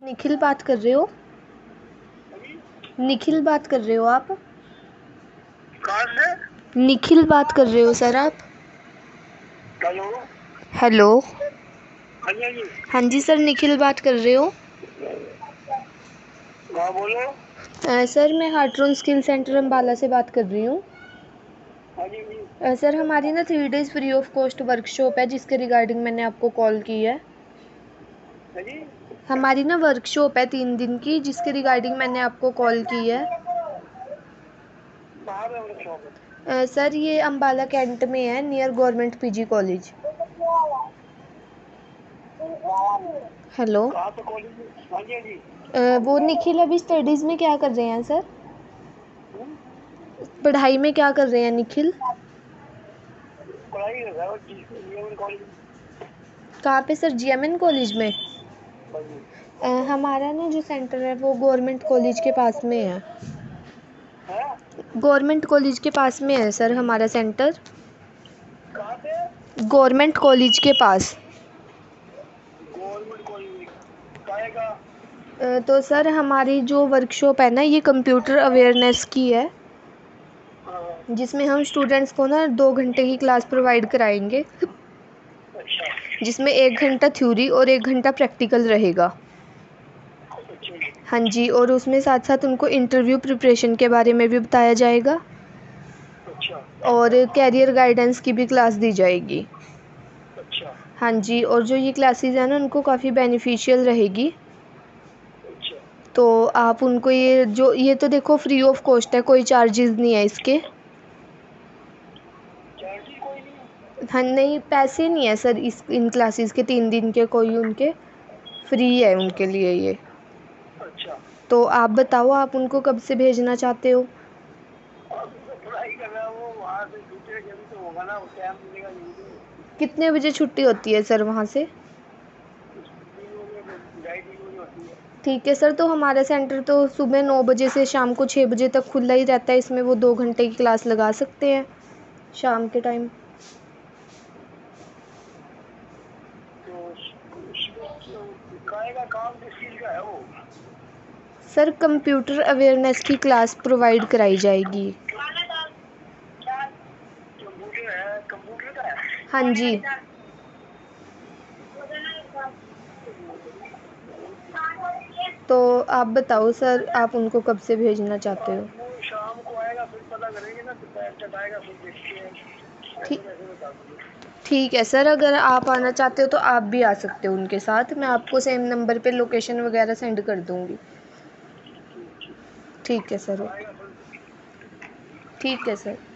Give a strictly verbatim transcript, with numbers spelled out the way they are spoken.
निखिल बात कर रहे हो? निखिल बात कर रहे हो आप? कहाँ से? निखिल बात कर रहे हो सर आप? हेलो। हेलो। हाँ जी हाँ जी। हाँ जी सर, निखिल बात कर रहे हो? हाँ बोलो। अ, सर मैं हार्ट्रोन स्किल सेंटर अम्बाला से बात कर रही हूँ। हाँ जी हाँ जी। अ, सर हमारी ना three days free of cost workshop है जिसके रिगार्डिंग मैंने आपको कॉल की है। हाँ जी। हमारी ना वर्कशॉप है तीन दिन की जिसके रिगार्डिंग मैंने आपको कॉल की है। कहाँ पे वर्कशॉप है? अ, सर ये अम्बाला कैंट में है, near government PG college. Hello. कहाँ पे कॉलेज में? हाँ जी हाँ जी। अ, वो निखिल अभी स्टडीज़ में क्या कर रहे हैं सर? हम्म, पढ़ाई में क्या कर रहे हैं निखिल? पढ़ाई कर रहा है वो जी जीवन कॉलेज में। कहाँ पे सर? जीएमएन कॉलेज में? हाँ जी। अ, हमारा ना जो सेंटर है वो गवर्नमेंट कॉलेज के पास में है। है? गवर्नमेंट कॉलेज के पास में है सर हमारा सेंटर। कहाँ पे? गवर्नमेंट कॉलेज के पास। गवर्नमेंट कॉलेज में। काहे का? अ, तो सर हमारी जो वर्कशॉप है ना ये कंप्यूटर अवेयरनेस की है, हाँ। जिसमें हम स्टूडेंट्स को ना दो घंटे की क्लास प्रोवाइड कराएंगे, अच्छा जिसमें एक घंटा थ्योरी और एक घंटा प्रैक्टिकल रहेगा। अच्छा जी। हाँ जी, और उसमें साथ साथ उनको इंटरव्यू प्रिपरेशन के बारे में भी बताया जाएगा अच्छा और कैरियर गाइडेंस की भी क्लास दी जाएगी। अच्छा हाँ जी, और जो ये क्लासेस हैं ना उनको काफ़ी बेनिफिशियल रहेगी। अच्छा। तो आप उनको ये जो ये तो देखो फ्री ऑफ कॉस्ट है, कोई चार्जेस नहीं है इसके। चार्ज ही कोई नहीं है? हाँ नहीं, पैसे नहीं है सर इस इन क्लासेस के तीन दिन के कोई उनके, फ्री है अच्छा उनके लिए ये। अच्छा। तो आप बताओ आप उनको कब से भेजना चाहते हो? अभी तो पढ़ाई कर रहा है वो, वहाँ से छूटेगा जब तो होगा ना, टाइम मिलेगा यही तो। कितने बजे छुट्टी होती है सर वहाँ से? तीन बजे ढाई तीन बजे होती है। ठीक है सर, तो हमारा सेंटर तो सुबह नौ बजे से शाम को छः बजे तक खुला ही रहता है, इसमें वो दो घंटे की क्लास लगा सकते हैं शाम के टाइम। तो उस- उसमें क्यों- काहे का काम किस चीज का है वो? सर कंप्यूटर अवेयरनेस की क्लास प्रोवाइड कराई जाएगी। कंप्यूटर है, कंप्यूटर का है। हाँ जी। तो आप बताओ सर आप उनको कब से भेजना चाहते अब हो? वो शाम को आएगा फिर पता करेंगे ना, दोपहर तक आएगा फिर देखते हैं। ठीक ऐसे कैसे बता दूंगा। ठीक है सर, अगर आप आना चाहते हो तो आप भी आ सकते हो उनके साथ, मैं आपको सेम नंबर पे लोकेशन वगैरह सेंड कर दूँगी। ठीक ठीक। ठीक है सर, ओके। आएगा फिर। ठीक है सर।